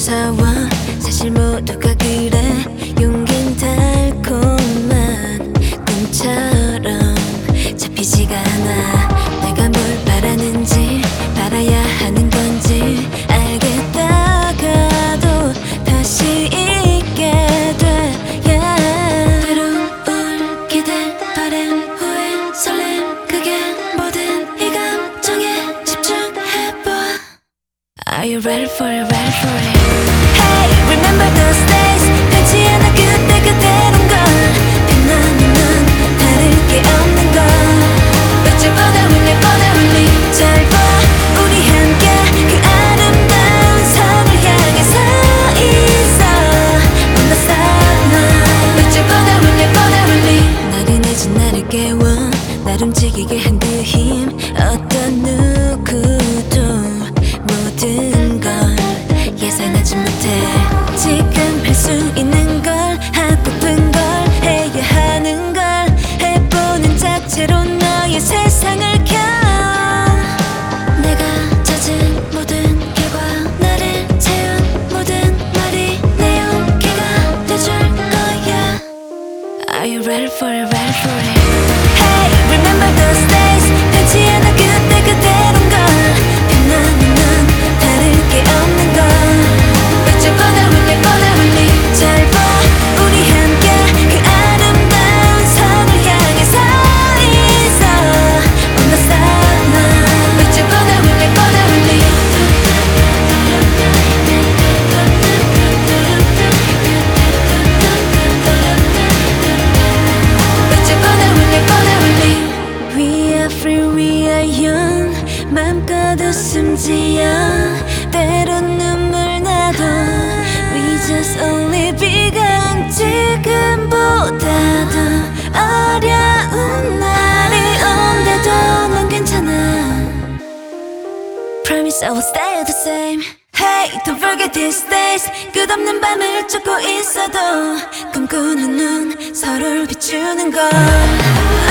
무서워 사실 모두가 그래. 용긴 달콤한 꿈처럼 잡히지가 않아. 내가 뭘 바라는지 바라야 하는 건지 알겠다가도 다시 잊게 돼. yeah. 때론 기대 바램 후회 설렘 그게 모든 이 감정에 집중해봐. Are you ready for it, ready for it? Hey, remember those days. 변치 않아 그때 그대로인 걸. 빛나는 넌 다를 게 없는 걸. 어쩌보다 울리 잘 봐. 우리 함께 그 아름다운 선을 향해 서 있어. 뭔가 쌓아. 어쩌보다 울리 나른해진 나를 깨워. 날 움직이게 한 그 힘. 어떤 누구도 모든 걸 예상하지 못해. 지금 할 수 있는 걸 하고픈 걸 해야 하는 걸 해보는 자체로 너의 세상을 켜. 내가 찾은 모든 결과 나를 채운 모든 말이 내 용기가 돼줄 거야. Are you ready for it, ready for it? Hey, remember those days. 변치 않아 그때 그대로인 걸. 빛나는 넌 다를 게 없는 걸. 어쩌보다 울리 잘 봐. 우리 함께 그 아름다운 선을 향해 서 있어. 뭔가 쌓아. 어쩌보다 울리 어쩌보다 울리 We are free, we are young. 맘껏 웃음 지어 때론 눈물 나도 We just only begun. 지금보다도 어려운 날이 온대도 넌 괜찮아. Promise I will stay the same. Hey, don't forget these days. 끝없는 밤을 쫓고 있어도 꿈꾸는 눈 서로를 비추는 걸.